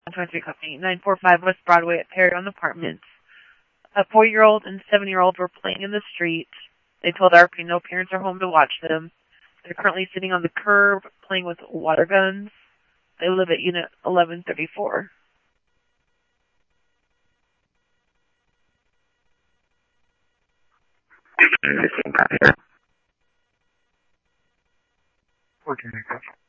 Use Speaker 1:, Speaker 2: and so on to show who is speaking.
Speaker 1: 123 Company, 945 West Broadway at Perry Apartments. A 4-year-old and 7-year-old were playing in the street. They told RP no parents are home to watch them. They're currently sitting on the curb playing with water guns. They live at Unit 1134.
Speaker 2: Okay.